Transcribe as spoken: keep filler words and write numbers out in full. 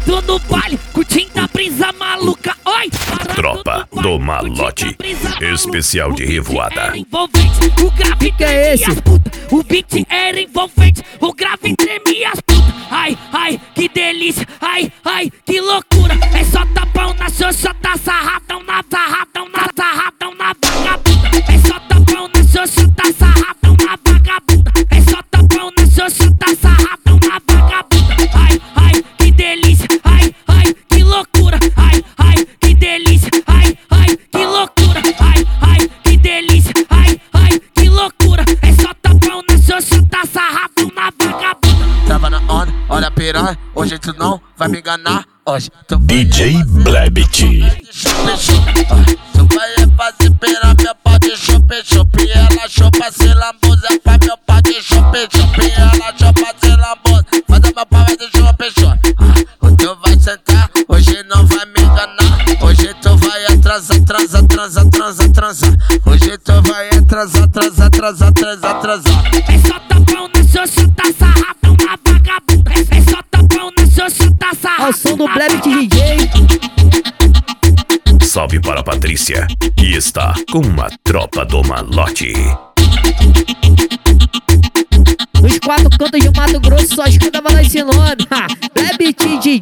Parando no baile, curtindo a brisa maluca. Oi! Tropa do Malote, especial de revoada. O grave que é esse? As puta. O beat era envolvente, o grave tremia as puta. Ai, ai, que delícia, ai, ai, que loucura. É só tapão na xoxa, tá sarradão na sarradão na sarradão na vagabunda. É só tapão na xoxa, tá sarradão na vagabunda. É só tapão na xoxa, tá sarradão na vagabunda. Ai, ai, que delícia, ai, ai, que loucura. Ai, ai, que delícia, ai, ai, que loucura. Ai, ai, que delícia, ai, ai, que loucura. É só tapão na xoxa, tá sarradão na vagabunda. Tava na onda, olha a piranha, hoje tu não vai me enganar. Hoje tu D J Blebit. Tu vai é fazer piranha, meu pau de chupi chupi. Ela chupa se lambuza, pra meu pau de chupi chupi. Ela chupa se lambuza, faz meu pau é de chupi chupi. O teu vai sentar, hoje não vai me enganar. Hoje tu vai atrasar, atrasar, atrasar, atrasar, atrasar. Hoje tu vai atrasar, atrasar, atrasar, atrasar, atrasar. É só tapão na xoxa, tá sarradão na vagabunda. É só tapão na xoxa, tá sarradão. Ao som do Blebit D J. Salve para a Patrícia, que está com uma tropa do Malote. Nos quatro cantos de Mato Grosso só escuta falar esse nome. Blebit D J.